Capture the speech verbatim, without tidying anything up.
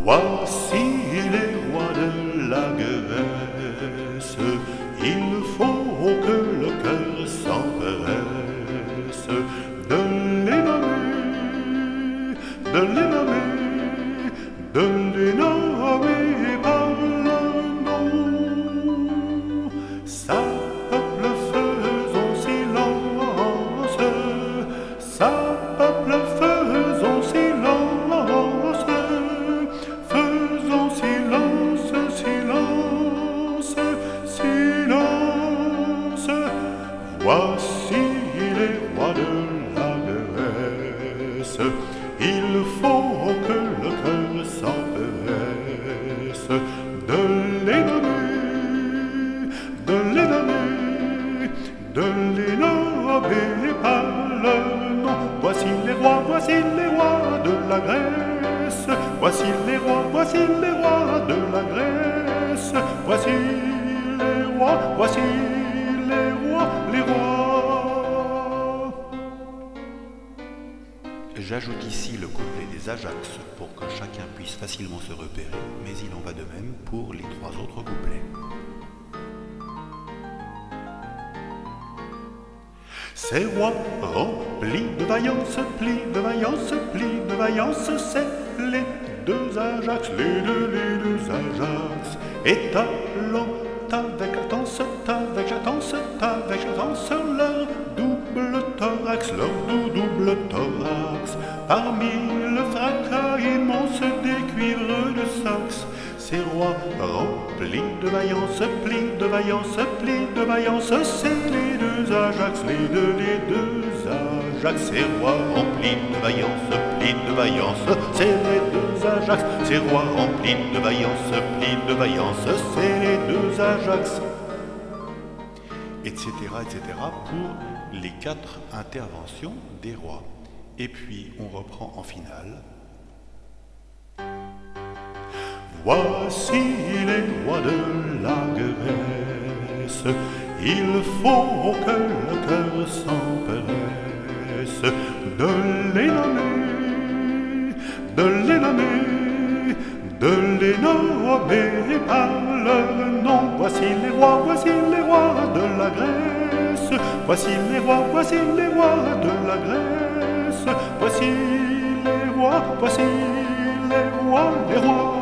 Voici les rois de la Grèce, il faut que le cœur s'empresse de les nommer, de les nommer, de les nommer par leur nom. Ça peuple faisons silence, ça peuple faisons silence, faisons silence, silence, silence. Voici les rois de la Grèce, il faut que le cœur s'empresse de les nommer, de les nommer, de les nommer par leur nom. Voici les rois, voici les rois de la Grèce, voici les rois, voici les rois de la Grèce, voici les rois, voici les rois, les rois. J'ajoute ici le couplet des Ajax pour que chacun puisse facilement se repérer, mais il en va de même pour les trois autres couplets. Ces rois remplis de vaillance, plis de vaillance, plis de vaillance, c'est les deux Ajax, les deux, les deux Ajax. Et talent avec jatance, avec jatance, avec jatance, leur double thorax, leur dou double thorax. Parmi le fracas immense des cuivres de Saxe, ces rois remplis de vaillance, plis de vaillance, plis de vaillance, c'est les deux Ajax, les deux, les deux Ajax. Ces rois remplis de vaillance, plis de vaillance, c'est les deux Ajax. Ces rois remplis de vaillance, plis de vaillance, c'est les deux Ajax. Etc, et cetera pour les quatre interventions des rois. Et puis on reprend en finale. Voici les rois de la Grèce, il faut que le cœur s'empresse de les nommer, de les nommer, de les nommer par leur nom. Voici les rois, voici les rois de la Grèce, voici les rois, voici les rois de la Grèce, voici les rois, voici les rois, les rois.